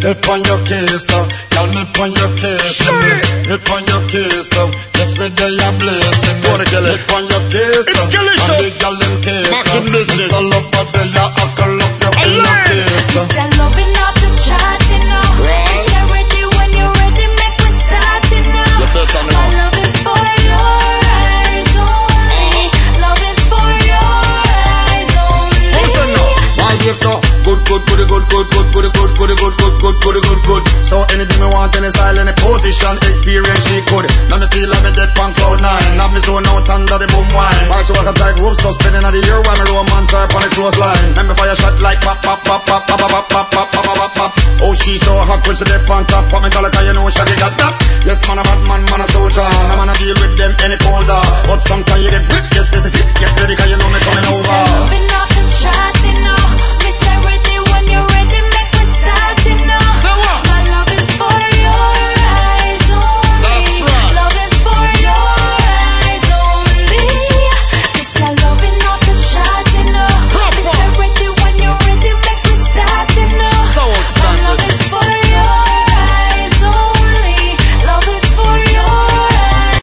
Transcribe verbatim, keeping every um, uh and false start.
Me pon your case, uh, girl, me pon your case, me, me pon your case, uh, yes, me day a blazing, me, me pon your case, uh, and the girl in case, uh, it's all up for the ya, huckle up your in your case. This your loving off the chart, you know. Right. You're ready when you're ready, make me start, you know. You better know. My love is for your eyes only. Love is for your eyes only. Listen now, my gift so good, good, good, good, good, good, good, good, good, good, good, good, good, good, good. So anything me want, any style, any position, experience she could. Now me feel like me dead on cloud nine. Have me zone out under the boom wine. March walk a tight rope, so spinning at the ear while me romance her on the close line. Let me fire shot like pop, pop, pop, pop, pop, pop, pop, pop, pop, pop, pop. Oh, she so hot when she dead on top. Pop me color, cause you know she got that. Yes, man a bad man, man a soldier. No man a deal with them any colder. But sometimes you get brick, yes, this is it. Get ready, cause you know me coming over.